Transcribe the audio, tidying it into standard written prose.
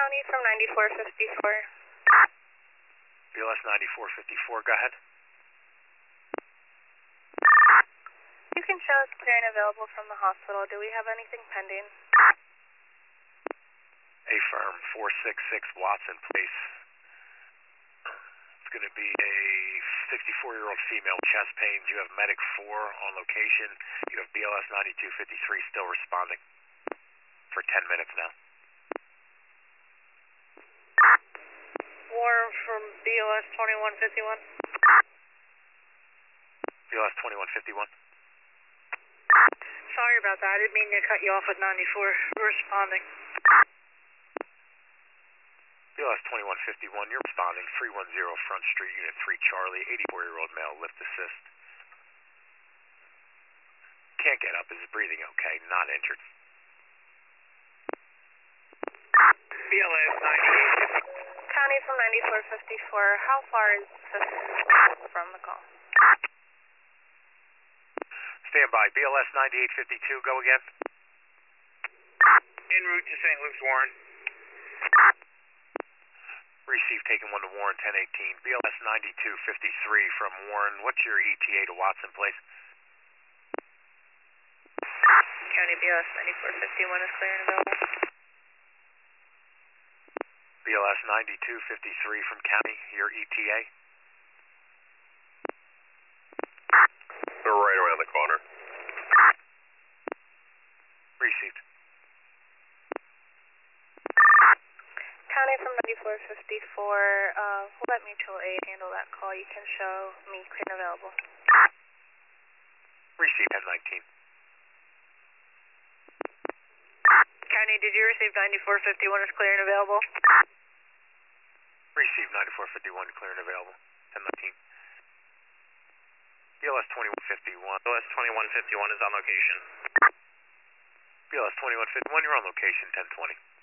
County from 9454. BLS 9454, go ahead. You can show us clear and available from the hospital. Do we have anything pending? Affirm 466 Watson Place. It's going to be a 64-year-old female, chest pains. You have Medic 4 on location. You have BLS 9253 still responding for 10 minutes now. Warren from BLS 2151. BLS 2151. Sorry about that. I didn't mean to cut you off at 94. Responding. BLS 2151, you're responding. 310 Front Street, Unit 3 Charlie, 84-year-old male, lift assist. Can't get up. Is breathing okay? Not injured. BLS 98. County from 9454. How far is this from the call? Stand by. BLS 9852, go again. En route to St. Luke's, Warren. Receive taken 1 to Warren, 1018. BLS 9253 from Warren. What's your ETA to Watson Place? County BLS 9451 is clear and available. BLS 9253 from County, your ETA? They're right around the corner. Received. County from 9454. We'll let mutual aid handle that call. You can show me clear and available. Received 1019. County, did you receive 9451 is clear and available? Received 9451, clear and available. 1019. BLS 2151. BLS 2151 is on location. BLS 2151, you're on location, 1020.